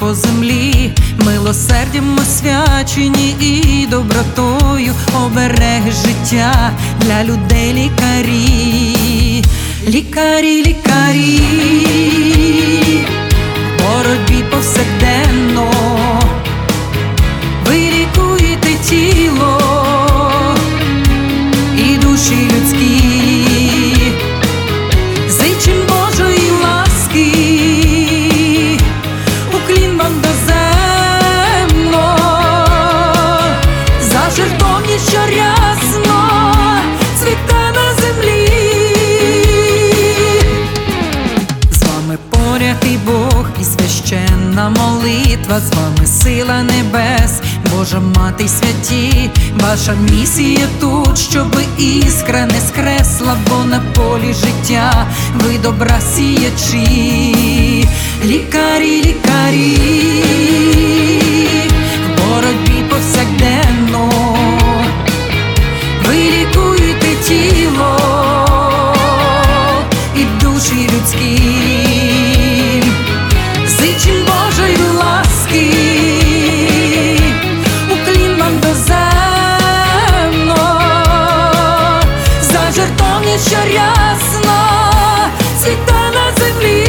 по землі, милосердям освячені і добротою обереги життя для людей лікарі. Лікарі, лікарі, в боротьбі повсякденно ви лікуєте тіло і душі людські. Зичим Божої ласки, уклін вам доземно, за жертовність, що рясно цвіте на землі. З вами поряд і Бог, і священна молитва, з вами сила небес, Божа Мати й святі. Ваша місія тут, щоби іскра не скресла, бо на полі життя ви добра сіячі. Лікарі, лікарі, в боротьбі повсякденно ви лікуєте тіло і душі людські. Зичим Божої ласки, уклін вам доземно, за жертовність, що рясно цвіте на землі.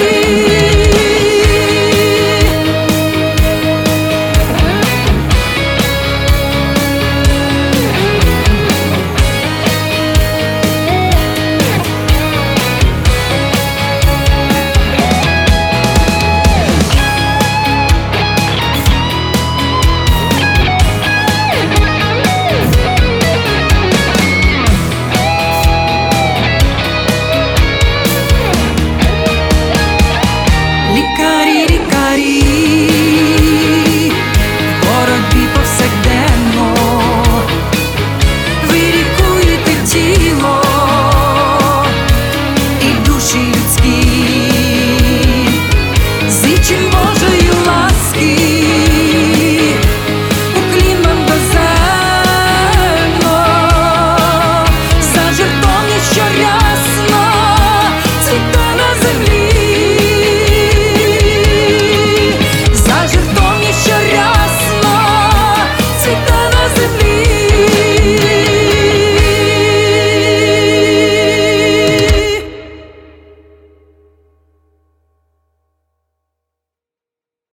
Лікарі, лікарі, в боротьбі повсякденно ви лікуєте тіло і душі людські. Зичим Божої ласки, уклін вам доземно, за жертовність, що рясно цвіте на землі. За жертовність, що рясно цвіте на землі.